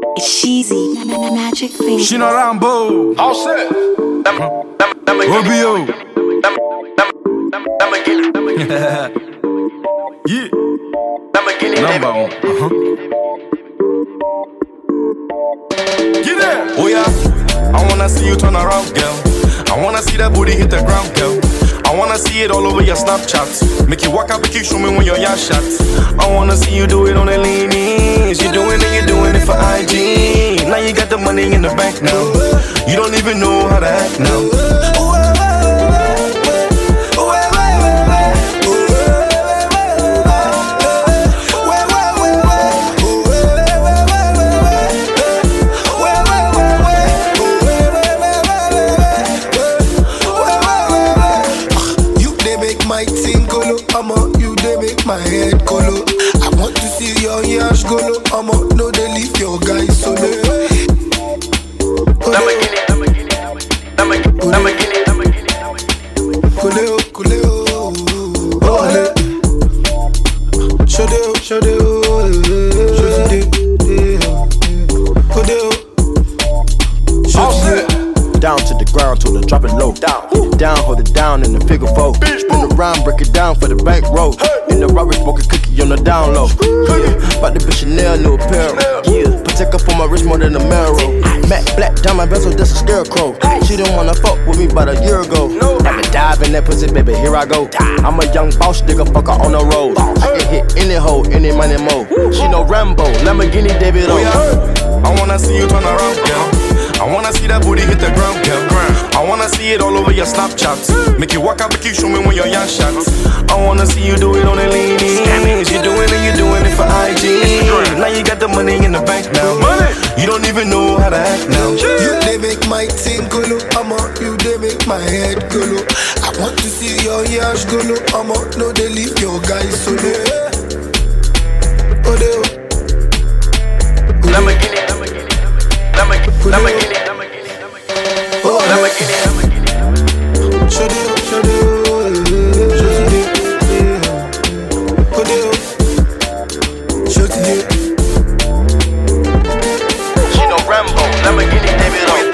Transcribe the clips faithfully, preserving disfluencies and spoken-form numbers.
It's cheesy, magic finger. She no Rambo. All set. Robio. Yeah. Number one. Uh-huh. Get it. Oh yeah. I wanna see you turn around, girl. I wanna see that booty hit the ground, girl. I wanna see it all over your Snapchat. Make you walk out, make you show me when you're your shots. I wanna see you do it on the lean-ins. You doing it, you're doing it for I G. Now you got the money in the bank now. You don't even know how to act now. My head colo. I want to see your yash golo. I'ma know they leave your guys solo. Lamborghini, Lamborghini, Lamborghini, Lamborghini, Lamborghini. Coleo, coleo, ole. Shodeo, shodeo, shodeo, shodeo. Down to the ground, till the dropping low. Down, down, hold it down in the figure four. Spin around, break it down for the bank roll. In the rubber, smoke a cookie on the down low. Yeah. About the bitch Chanel, new apparel. Yeah, Patek up on my wrist more than a marrow. Matte black diamond bezel, that's a scarecrow. She didn't wanna fuck with me about a year ago. Had to dive in that pussy, baby, here I go. I'm a young boss nigga, fucker on the road. I can hit any hoe, any money mo. She no Rambo, Lamborghini, David O. Oh, yeah. I wanna see you turn around, girl. I wanna see that booty hit the ground, girl. I wanna see it all over your Snapchat. Make you walk out, make you show me when you're your shots. I wanna see you do it on the lean-ins. You doing it, you doing it for I G. Now you got the money in the bank now. You don't even know how to act now. You they make my team golo. I'ma you they make my head golo. I want to see your yash golo. I'ma know they leave your guys solo. Odeo. Lamborghini, Lamborghini, Lamborghini, Lamborghini, oh, Lamborghini, Lamborghini. Shodeo, shodeo, shodeo, odeo, shodeo. She no Rambo, Lamborghini, David O.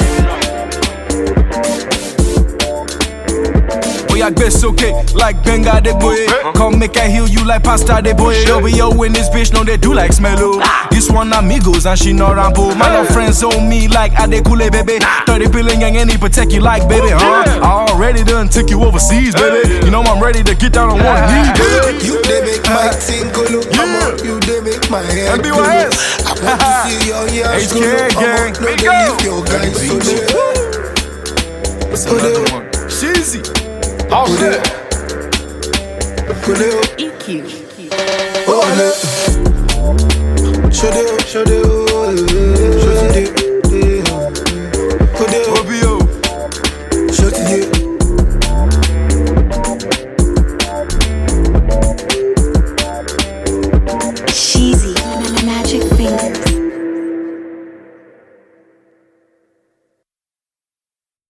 We are best okay, like Benga de boy. Come make I heal you like pasta de boy. Yo, yo, in this bitch, know they do like smello. This one amigos and she no Rambo. My love friends on me like Adekule, baby. thirty billion gang and he protect you like, baby, huh? I already done took you overseas, baby. You know I'm ready to get down on one knee, baby. You they make my team golo. I'ma you they make my head golo. I want to see your yash golo. I'ma know they leave your guys solo. It's another one. Cheesy. All set. Coleo. E Q. Ole. Shodeo, shodeo.